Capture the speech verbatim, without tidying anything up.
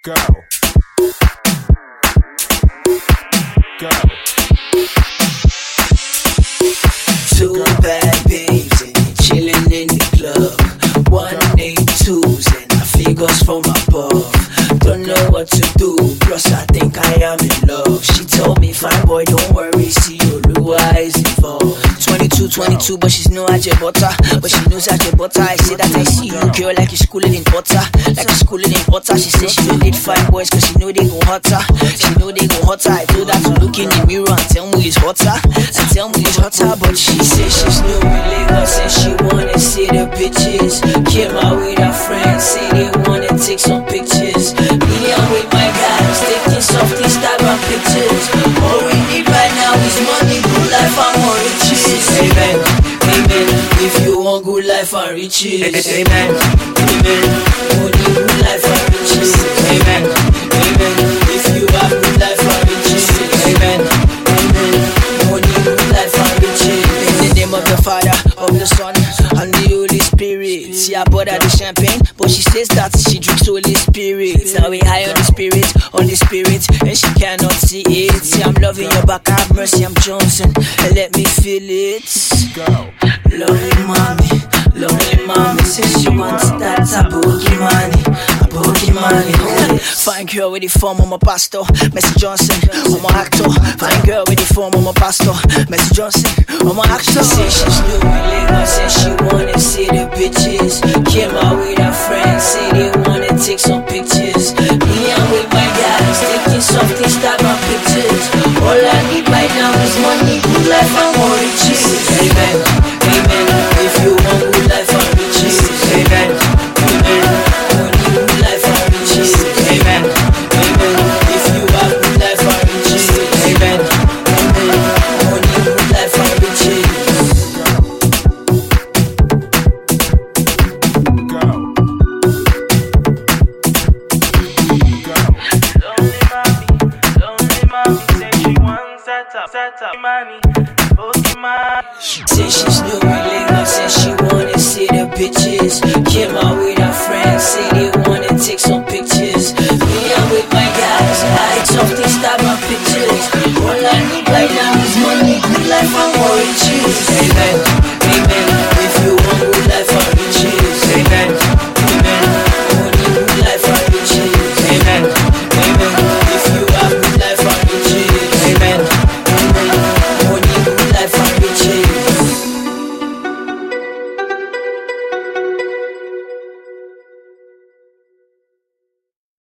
Go. Go. Two bad babes and they chillin' in the club. One eight twos and I figures from above. Don't know what to do, plus I think I am in love. She told me, fine boy, don't worry, see your blue eyes involved. twenty-two, twenty-two, but she's no Ajay Butter. But she knows Ajay Butter. I say that I see you, girl, like you're schooling in butter. Like you're schooling in butter. She says she don't need fine boys, cause she know they go hotter. She know they go hotter. I told her to look in the mirror and tell me it's hotter. And tell me it's hotter, but she says she's new in Lagos and she wanna see the bitches. Came out with her friends, say they wanna take some pictures. Me and with my guys, taking soft Instagram pictures. All we need right now is money, good life and more riches. Amen, amen. If you want good life and riches, amen, amen. Money, good life and riches, amen, amen. If you have good life and riches, amen, amen. Money, good life and riches. In the name of the Father, of the Son, and the Holy Spirit. See, I bought her the champagne, but she says that she drinks Holy Spirit. Now we high on the spirit, on the spirit, and she cannot see it. See, I'm loving your back, have mercy, I'm Johnson, and let me feel it. Go. Lonely mommy, lonely mommy, says she wants that a boogie money, a boogie money. Fine girl with the form of my pastor, Messi Johnson, I'm my actor. Fine girl with the form of my pastor, Messi Johnson, I'm my actor. She say she's new in Lagos and she wanna see the bitches. Came out with her friends, say they wanna take some pictures. Me and with my guys, taking soft Instagram pictures. All I need right now is money, good life and more riches. Amen, amen. If you want good life and riches, amen, amen. Money, good life and riches, amen, amen. If you have good life and riches, amen, amen. Money, good life and riches. Go. Go. Lonely mommy, lonely mommy, say she wants that up, that up money, boogie money. Say she's new.